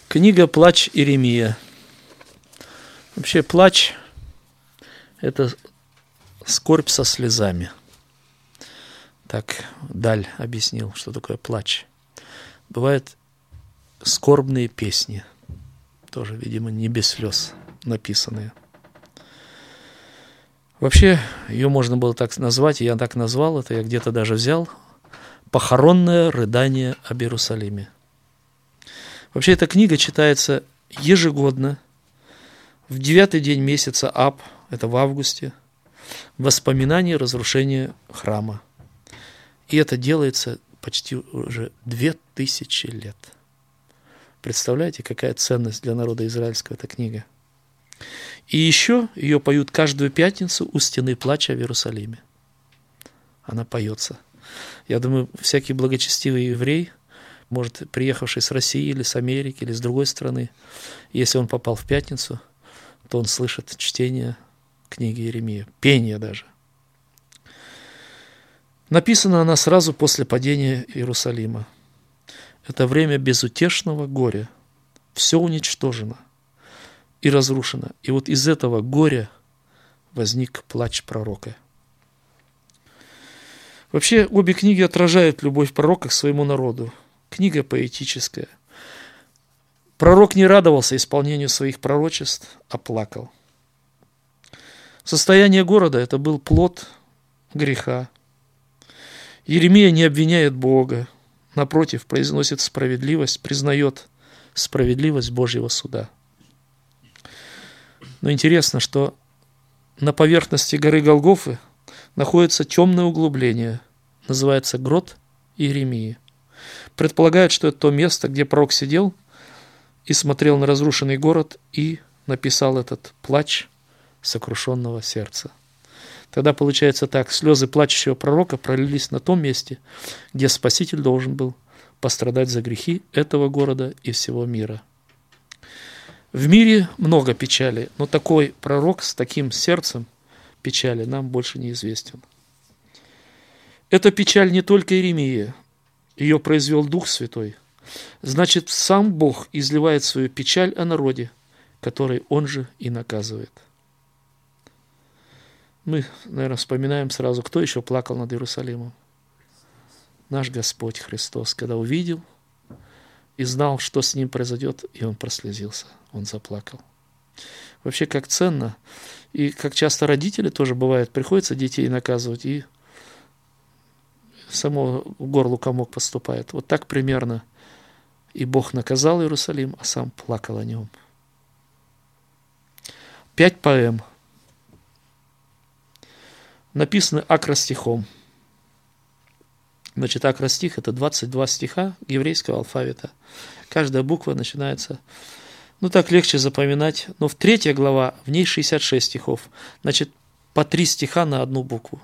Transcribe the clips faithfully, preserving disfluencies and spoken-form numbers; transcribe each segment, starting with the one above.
Книга «Плач Иеремия». Вообще плач – это скорбь со слезами. Так Даль объяснил, что такое плач. Бывают скорбные песни, тоже, видимо, не без слез написанные. Вообще, ее можно было так назвать, я так назвал это, я где-то даже взял «Похоронное рыдание об Иерусалиме». Вообще, эта книга читается ежегодно, в девятый день месяца Аб, это в августе, воспоминания разрушения храма. И это делается почти уже две тысячи лет. Представляете, какая ценность для народа израильского эта книга? И еще ее поют каждую пятницу у стены плача в Иерусалиме. Она поется. Я думаю, всякий благочестивый еврей, может, приехавший с России или с Америки, или с другой страны, если он попал в пятницу, то он слышит чтение книги Иеремия, пение даже. Написана она сразу после падения Иерусалима. Это время безутешного горя. Все уничтожено и разрушено. И вот из этого горя возник плач пророка. Вообще, обе книги отражают любовь пророка к своему народу. Книга поэтическая. Пророк не радовался исполнению своих пророчеств, а плакал. Состояние города – это был плод греха. Иеремия не обвиняет Бога, напротив, произносит справедливость, признает справедливость Божьего суда. Но интересно, что на поверхности горы Голгофы находится темное углубление, называется грот Иеремии. Предполагают, что это то место, где пророк сидел и смотрел на разрушенный город и написал этот плач сокрушенного сердца. Тогда получается так, слезы плачущего пророка пролились на том месте, где Спаситель должен был пострадать за грехи этого города и всего мира. В мире много печали, но такой пророк с таким сердцем печали нам больше неизвестен. Эта печаль не только Иеремия, ее произвел Дух Святой. Значит, сам Бог изливает свою печаль о народе, который Он же и наказывает. Мы, наверное, вспоминаем сразу, кто еще плакал над Иерусалимом. Наш Господь Христос, когда увидел и знал, что с Ним произойдет, и Он прослезился, Он заплакал. Вообще, как ценно, и как часто родители тоже бывает, приходится детей наказывать, и само в горлу комок поступает. Вот так примерно и Бог наказал Иерусалим, а сам плакал о нем. Пять поэм написаны акростихом. Значит, акростих – это двадцать два стиха еврейского алфавита. Каждая буква начинается, ну так легче запоминать, но в третья глава, в ней шестьдесят шесть стихов. Значит, по три стиха на одну букву.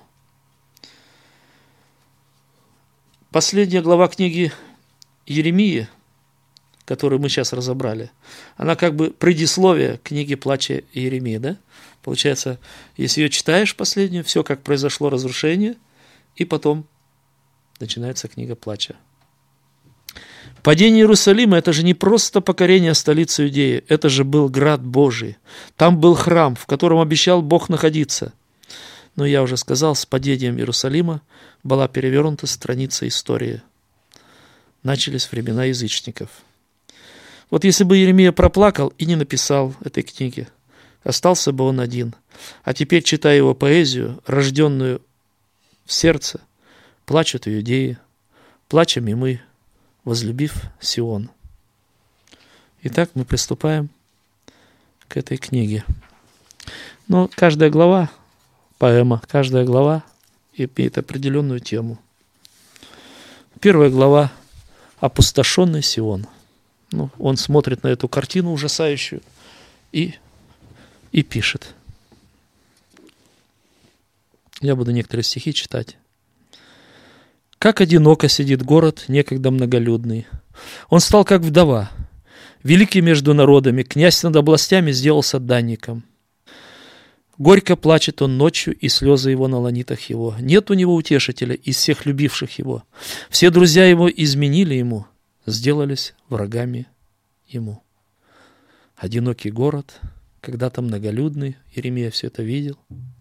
Последняя глава книги Иеремии, которую мы сейчас разобрали, она как бы предисловие книги «Плача Иеремии», да? Получается, если ее читаешь последнюю, все как произошло разрушение, и потом начинается книга «Плача». Падение Иерусалима – это же не просто покорение столицы Иудеи, это же был град Божий. Там был храм, в котором обещал Бог находиться. Но я уже сказал, с падением Иерусалима была перевернута страница истории. Начались времена язычников. Вот если бы Иеремия проплакал и не написал этой книги, остался бы он один. А теперь, читая его поэзию, рожденную в сердце, плачут иудеи, плачем и мы, возлюбив Сион. Итак, мы приступаем к этой книге. Но каждая глава, поэма, каждая глава имеет определенную тему. Первая глава – опустошенный Сион. Ну, он смотрит на эту картину ужасающую и, и пишет. Я буду некоторые стихи читать. «Как одиноко сидит город, некогда многолюдный. Он стал как вдова. Великий между народами, князь над областями сделался данником. Горько плачет он ночью, и слезы его на ланитах его. Нет у него утешителя из всех любивших его. Все друзья его изменили ему, сделались врагами ему». одинокий город, когда-то многолюдный. Иеремия все это видел.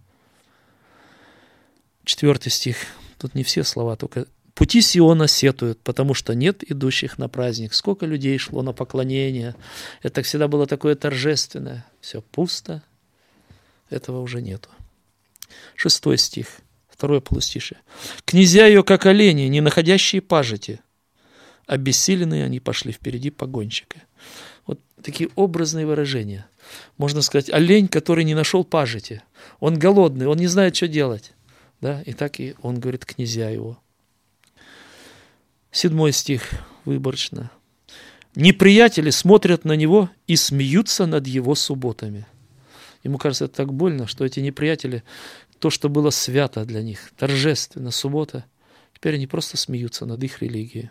Четвертый стих. Тут не все слова, только «Пути Сиона сетуют, потому что нет идущих на праздник». Сколько людей шло на поклонение. Это всегда было такое торжественное. Все пусто. Этого уже нету. Шестой стих. Второе полустишее. «Князья ее, как олени, не находящие пажити. Обессиленные они пошли впереди погонщика». Вот такие образные выражения. Можно сказать, олень, который не нашел пажити. Он голодный, он не знает, что делать. Да? И так и он говорит, князья его. Седьмой стих, выборочно. «Неприятели смотрят на него и смеются над его субботами». Ему кажется, это так больно, что эти неприятели, то, что было свято для них, торжественно, суббота, теперь они просто смеются над их религией.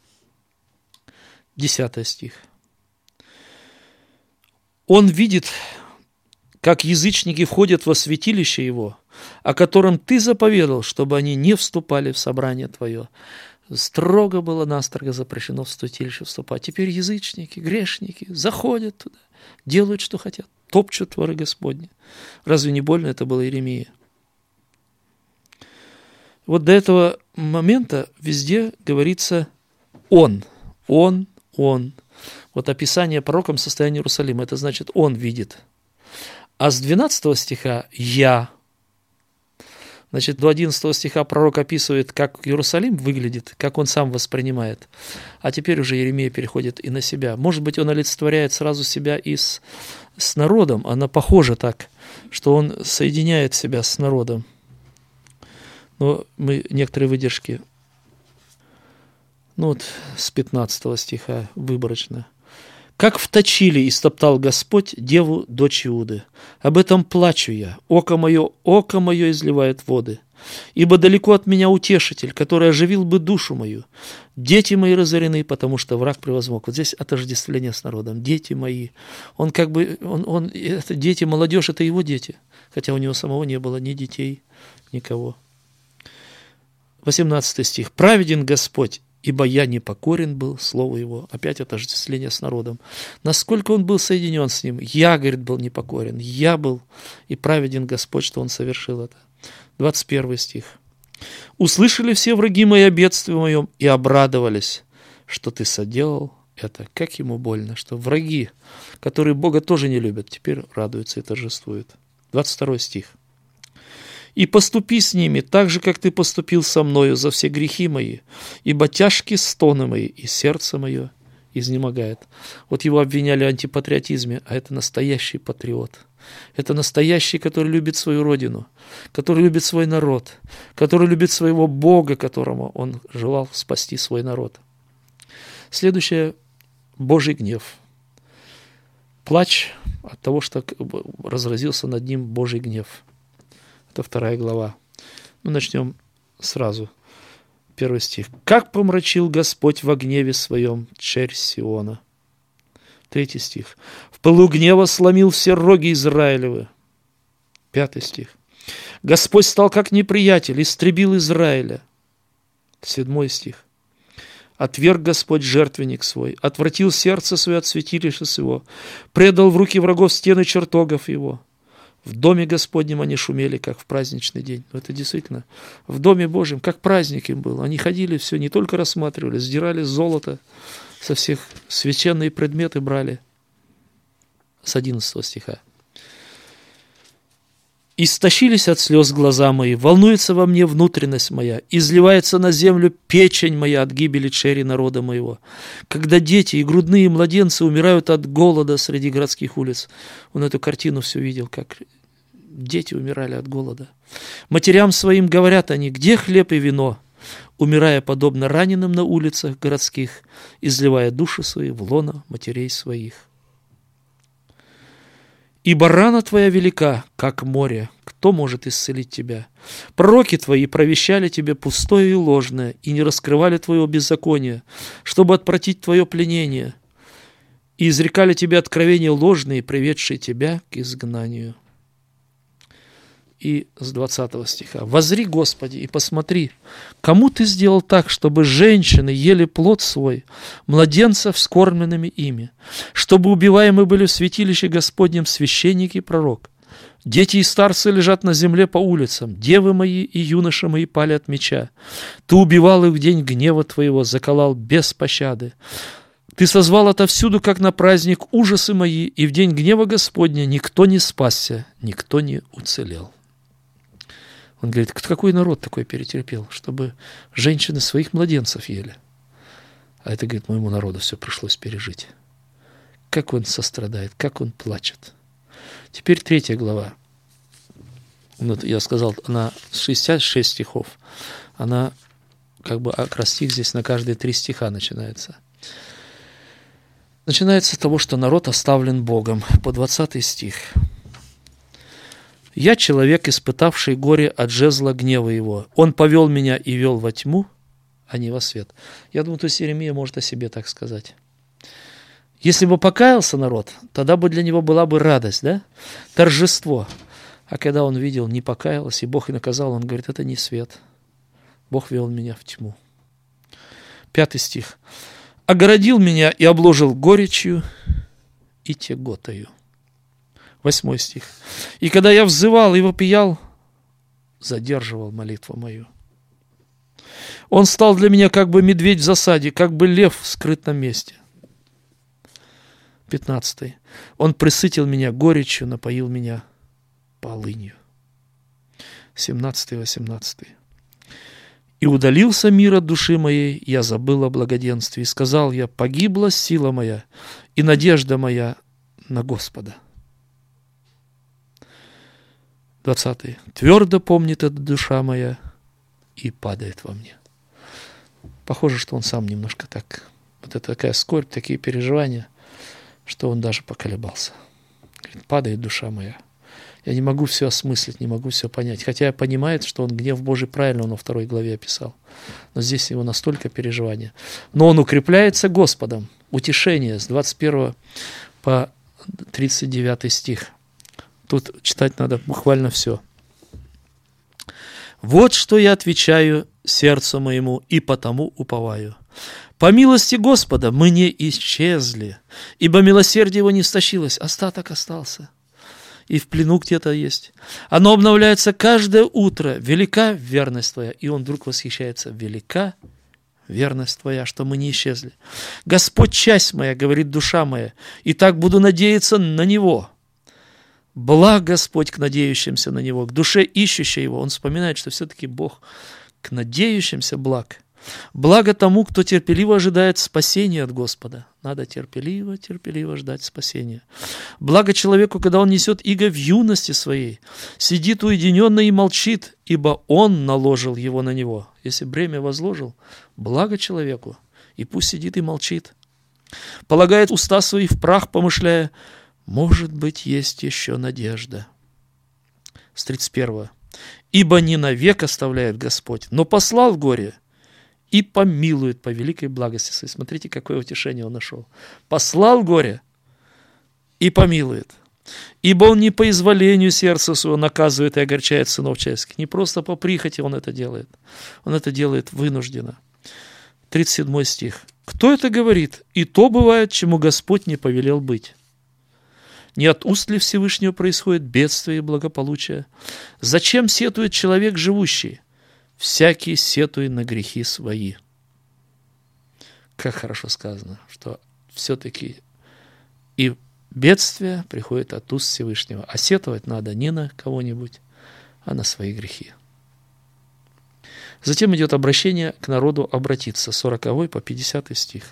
Десятый стих. «Он видит, как язычники входят во святилище его, о котором ты заповедал, чтобы они не вступали в собрание твое». Строго было настрого запрещено в святилище вступать. Теперь язычники, грешники заходят туда, делают, что хотят, топчут творы Господни. Разве не больно это было Иеремии? Вот до этого момента везде говорится «он», «он», «он». Вот описание пророком состояния Иерусалима, это значит «он видит». А с двенадцатого стиха «я». Значит, до одиннадцатого стиха пророк описывает, как Иерусалим выглядит, как он сам воспринимает. А теперь уже Иеремия переходит и на себя. Может быть, он олицетворяет сразу себя и с, с народом. Она похожа так, что он соединяет себя с народом. Но мы некоторые выдержки, ну вот с пятнадцатого стиха выборочно. «Как вточили истоптал Господь деву дочь Иуды. Об этом плачу я. Око мое, око мое изливает воды. Ибо далеко от меня утешитель, который оживил бы душу мою. Дети мои разорены, потому что враг превозмог». Вот здесь отождествление с народом. Дети мои. Он как бы, он, он, это дети, молодежь, это его дети. Хотя у него самого не было ни детей, никого. восемнадцатый стих. «Праведен Господь, ибо я непокорен был слову его». Опять отождествление с народом. Насколько он был соединен с ним. Я, говорит, был непокорен. Я был и праведен Господь, что он совершил это. двадцать первый стих. «Услышали все враги мои о бедствии моем и обрадовались, что ты соделал это». Как ему больно, что враги, которые Бога тоже не любят, теперь радуются и торжествуют. двадцать второй стих. «И поступи с ними так же, как ты поступил со мною за все грехи мои, ибо тяжкие стоны мои, и сердце мое изнемогает». Вот его обвиняли в антипатриотизме, а это настоящий патриот. Это настоящий, который любит свою родину, который любит свой народ, который любит своего Бога, которому он желал спасти свой народ. Следующее – Божий гнев. Плач от того, что разразился над ним Божий гнев. Это вторая глава. Ну, начнем сразу. Первый стих. «Как помрачил Господь во гневе своем черь Сиона». Третий стих. «В пылу гнева сломил все роги Израилевы». Пятый стих. «Господь стал как неприятель, истребил Израиля». Седьмой стих. «Отверг Господь жертвенник свой, отвратил сердце свое от святилища своего, предал в руки врагов стены чертогов его». В доме Господнем они шумели, как в праздничный день. Это действительно, в доме Божьем, как праздник им был. Они ходили, все, не только рассматривали, сдирали золото со всех, священные предметы брали. С одиннадцатого стиха. «Истощились от слез глаза мои, волнуется во мне внутренность моя, изливается на землю печень моя от гибели чери народа моего. Когда дети и грудные младенцы умирают от голода среди городских улиц». Он эту картину все видел, как дети умирали от голода. «Матерям своим говорят они: где хлеб и вино?» Умирая подобно раненым на улицах городских, изливая души свои в лоно матерей своих. «Ибо рана твоя велика, как море, кто может исцелить тебя? Пророки твои провещали тебе пустое и ложное, и не раскрывали твоего беззакония, чтобы отвратить твое пленение, и изрекали тебе откровения ложные, приведшие тебя к изгнанию». и с двадцатого стиха. «Возри, Господи, и посмотри, кому Ты сделал так, чтобы женщины ели плод свой, младенцев вскормленными ими, чтобы убиваемы были в святилище Господнем священник и пророк. Дети и старцы лежат на земле по улицам, девы мои и юноши мои пали от меча. Ты убивал их в день гнева Твоего, заколал без пощады. Ты созвал отовсюду, как на праздник, ужасы мои, и в день гнева Господня никто не спасся, никто не уцелел». Он говорит, какой народ такой перетерпел, чтобы женщины своих младенцев ели? А это, говорит, моему народу все пришлось пережить. Как он сострадает, как он плачет. Теперь третья глава. Вот я сказал, она шестьдесят шесть стихов. Она как бы акростих здесь на каждые три стиха начинается. Начинается с того, что народ оставлен Богом. По двадцатый стих. «Я человек, испытавший горе от жезла гнева его. Он повел меня и вел во тьму, а не во свет». Я думаю, то есть Иеремия может о себе так сказать. Если бы покаялся народ, тогда бы для него была бы радость, да? Торжество. А когда он видел, не покаялся, и Бог и наказал, он говорит, это не свет. Бог вел меня в тьму. Пятый стих. «Огородил меня и обложил горечью и тяготою». Восьмой стих. «И когда я взывал и вопиял, задерживал молитву мою. Он стал для меня как бы медведь в засаде, как бы лев в скрытном месте». Пятнадцатый. «Он пресытил меня горечью, напоил меня полынью». Семнадцатый, восемнадцатый. «И удалился мир от души моей, я забыл о благоденствии, и сказал я, погибла сила моя, и надежда моя на Господа». Двадцатый. «Твердо помнит эта душа моя и падает во мне». Похоже, что он сам немножко так, вот это такая скорбь, такие переживания, что он даже поколебался. Говорит, падает душа моя. Я не могу все осмыслить, не могу все понять. Хотя я понимаю, что он гнев Божий правильно он во второй главе описал. Но здесь его настолько переживания. Но он укрепляется Господом. Утешение с двадцать первого по тридцать девятый стих. Тут читать надо буквально все. «Вот что я отвечаю сердцу моему, и потому уповаю. По милости Господа мы не исчезли, ибо милосердие его не истощилось, остаток остался. И в плену где-то есть. Оно обновляется каждое утро. Велика верность твоя». И он вдруг восхищается. «Велика верность твоя, что мы не исчезли. Господь, часть моя, говорит душа моя, и так буду надеяться на Него. Благ Господь к надеющимся на Него, к душе ищущей Его». Он вспоминает, что все-таки Бог к надеющимся благ. «Благо тому, кто терпеливо ожидает спасения от Господа». Надо терпеливо, терпеливо ждать спасения. «Благо человеку, когда он несет иго в юности своей, сидит уединенно и молчит, ибо он наложил его на него». Если бремя возложил, благо человеку, и пусть сидит и молчит. «Полагает уста свои в прах, помышляя, может быть, есть еще надежда». С тридцать первого. «Ибо не навек оставляет Господь, но послал горе, и помилует по великой благости своей». Смотрите, какое утешение он нашел. Послал горе и помилует. «Ибо он не по изволению сердца своего наказывает и огорчает сынов человеческих». Не просто по прихоти он это делает. Он это делает вынужденно. тридцать седьмой стих. «Кто это говорит? И то бывает, чему Господь не повелел быть. Не от уст ли Всевышнего происходит бедствие и благополучие? Зачем сетует человек живущий? Всякий сетует на грехи свои». Как хорошо сказано, что все-таки и бедствие приходит от уст Всевышнего, а сетовать надо не на кого-нибудь, а на свои грехи. Затем идет обращение к народу обратиться, сороковой по пятидесятый стих.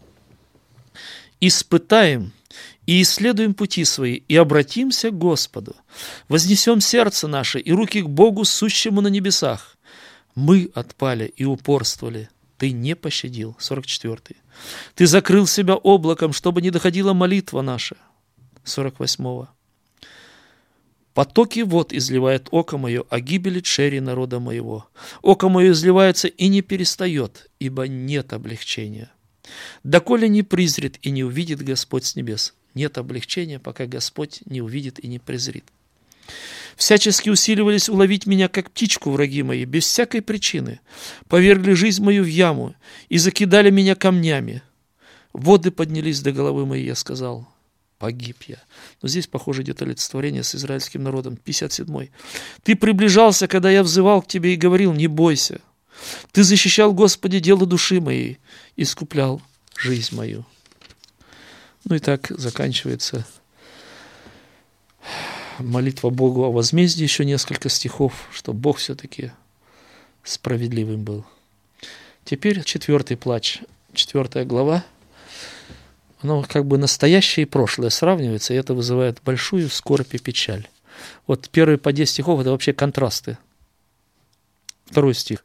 «Испытаем и исследуем пути свои, и обратимся к Господу, вознесем сердце наше и руки к Богу, сущему на небесах. Мы отпали и упорствовали, ты не пощадил». сорок четвёртый. «Ты закрыл себя облаком, чтобы не доходила молитва наша». сорок восьмого. «Потоки вод изливает око мое, а гибели чери народа моего. Око мое изливается и не перестает, ибо нет облегчения. Доколе не призрит и не увидит Господь с небес». Нет облегчения, пока Господь не увидит и не презрит. Всячески усиливались уловить меня, как птичку, враги мои, без всякой причины. Повергли жизнь мою в яму и закидали меня камнями. Воды поднялись до головы моей, я сказал, погиб я. Но здесь, похоже, идет олицетворение с израильским народом. пятьдесят седьмой. Ты приближался, когда я взывал к тебе и говорил, не бойся. Ты защищал, Господи, дело души моей, искуплял жизнь мою. Ну и так заканчивается молитва Богу о возмездии, еще несколько стихов, что Бог все-таки справедливым был. Теперь четвертый плач, четвертая глава. Оно как бы настоящее и прошлое сравнивается, и это вызывает большую скорбь и печаль. Вот первые по десять стихов – это вообще контрасты. Второй стих.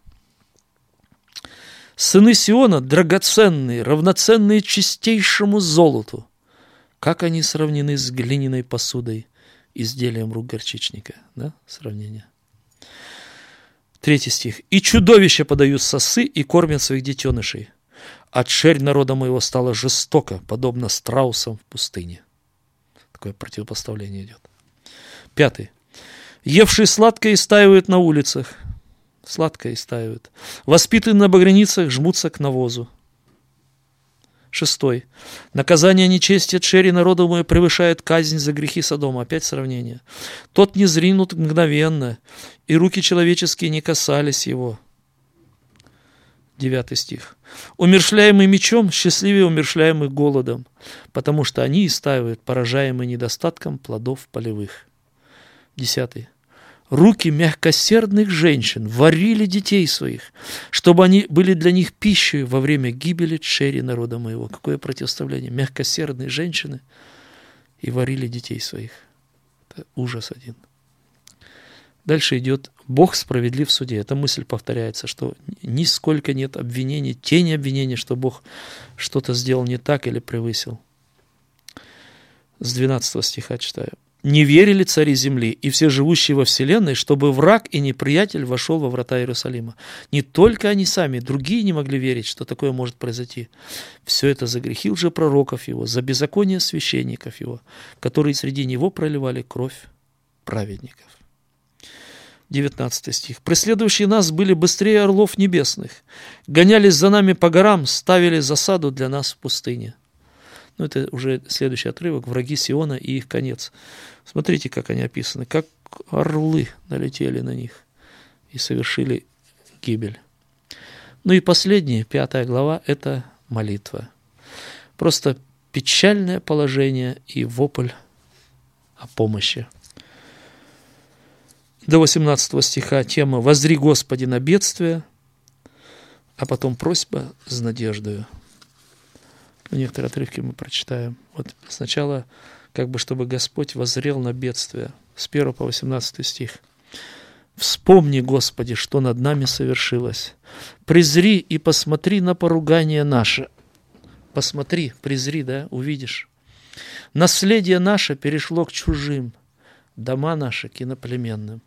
«Сыны Сиона драгоценные, равноценные чистейшему золоту, как они сравнены с глиняной посудой, изделием рук горчичника». Да, сравнение. Третий стих. «И чудовища подают сосы и кормят своих детенышей. Отшерь народа моего стала жестоко, подобно страусам в пустыне». Такое противопоставление идет. Пятый. «Евшие сладкое истаивают на улицах». Сладкое истаивают. «Воспитанные на багряницах жмутся к навозу». Шестой. «Наказание нечести отшери народу мой превышает казнь за грехи Содома». Опять сравнение. «Тот не зринут мгновенно, и руки человеческие не касались его». Девятый стих. «Умерщвляемый мечом, счастливее умерщвляемых голодом, потому что они истаивают, поражаемые недостатком плодов полевых». Десятый. «Руки мягкосердных женщин варили детей своих, чтобы они были для них пищей во время гибели тшери народа моего». Какое противоставление. Мягкосердные женщины и варили детей своих. Это ужас один. Дальше идет «Бог справедлив в суде». Эта мысль повторяется, что нисколько нет обвинений, тени обвинения, что Бог что-то сделал не так или превысил. С двенадцатого стиха читаю. «Не верили цари земли и все живущие во вселенной, чтобы враг и неприятель вошел во врата Иерусалима. Не только они сами, другие не могли верить, что такое может произойти. Все это за грехи лжепророков его, за беззаконие священников его, которые среди него проливали кровь праведников». девятнадцатый стих. «Преследующие нас были быстрее орлов небесных, гонялись за нами по горам, ставили засаду для нас в пустыне». Ну, это уже следующий отрывок. «Враги Сиона и их конец». Смотрите, как они описаны. Как орлы налетели на них и совершили гибель. Ну и последняя, пятая глава, это молитва. Просто печальное положение и вопль о помощи. До восемнадцатого стиха тема «Воззри, Господи, на бедствие», а потом просьба с надеждою. Некоторые отрывки мы прочитаем. Вот сначала, как бы, чтобы Господь воззрел на бедствие. С первого по восемнадцатый стих. «Вспомни, Господи, что над нами совершилось. Презри и посмотри на поругание наше». Посмотри, презри, да, увидишь. «Наследие наше перешло к чужим, дома наши к иноплеменным».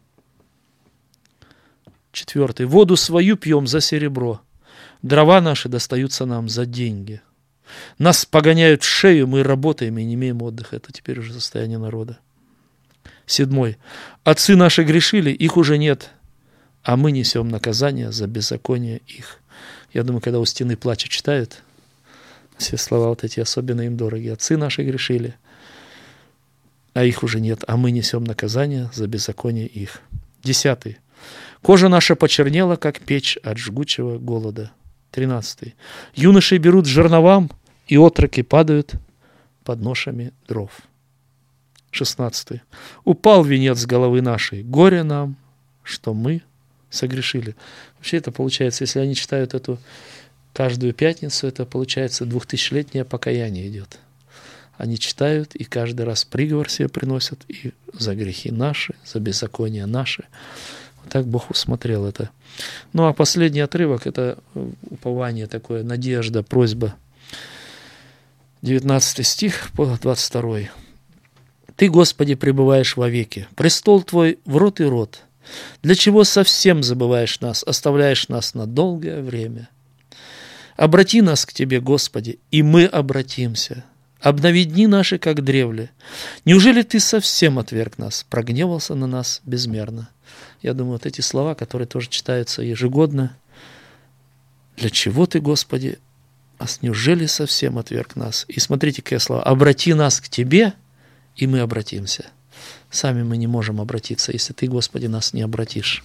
Четвертый. «Воду свою пьем за серебро, дрова наши достаются нам за деньги». Нас погоняют в шею, мы работаем и не имеем отдыха. Это теперь уже состояние народа. Седьмой. Отцы наши грешили, их уже нет, а мы несем наказание за беззаконие их. Я думаю, когда у стены плача читают, все слова вот эти особенно им дороги. Отцы наши грешили, а их уже нет, а мы несем наказание за беззаконие их. Десятый. Кожа наша почернела, как печь от жгучего голода. Тринадцатый. Юноши берут жерновам, и отроки падают под ношами дров. Шестнадцатый. Упал венец с головы нашей. Горе нам, что мы согрешили. Вообще это получается, если они читают эту каждую пятницу, это получается двухтысячелетнее покаяние идет. Они читают и каждый раз приговор себе приносят и за грехи наши, за беззаконие наши. Вот так Бог усмотрел это. Ну а последний отрывок – это упование такое, надежда, просьба. девятнадцатый стих по двадцать второй. «Ты, Господи, пребываешь вовеки, престол Твой в род и род. Для чего совсем забываешь нас, оставляешь нас на долгое время? Обрати нас к Тебе, Господи, и мы обратимся. обнови дни наши, как древле. Неужели Ты совсем отверг нас, прогневался на нас безмерно? Я думаю, вот эти слова, которые тоже читаются ежегодно. Для чего Ты, Господи, а неужели совсем отверг нас? И смотрите, какие слова. Обрати нас к Тебе, и мы обратимся. Сами мы не можем обратиться, если Ты, Господи, нас не обратишь.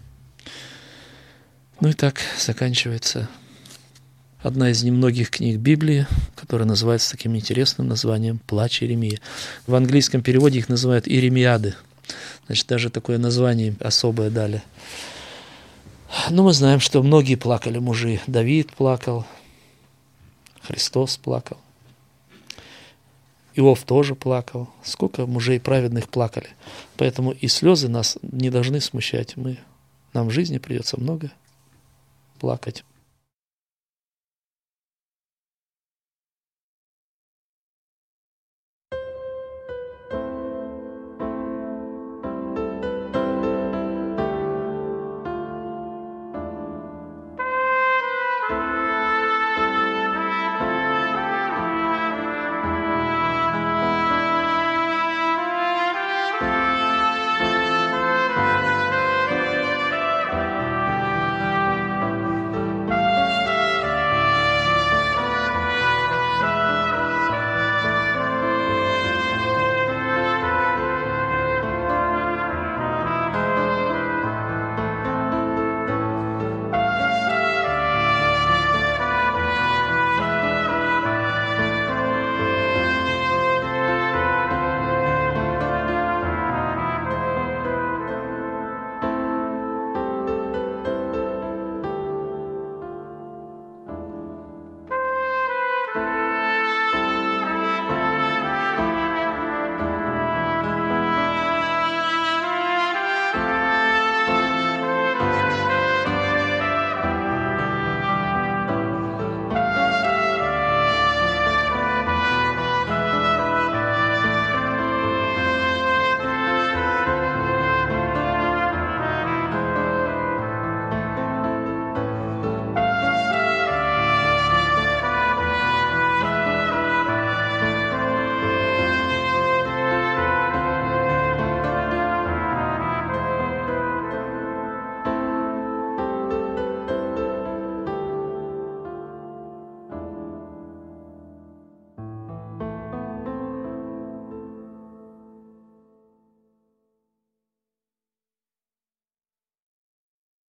Ну и так заканчивается одна из немногих книг Библии, которая называется таким интересным названием «Плач Иеремии». В английском переводе их называют «Иеремиады». Значит, даже такое название особое дали. Но мы знаем, что многие плакали мужи. Давид плакал, Христос плакал, Иов тоже плакал. Сколько мужей праведных плакали. Поэтому и слезы нас не должны смущать. Мы, нам в жизни придется много плакать.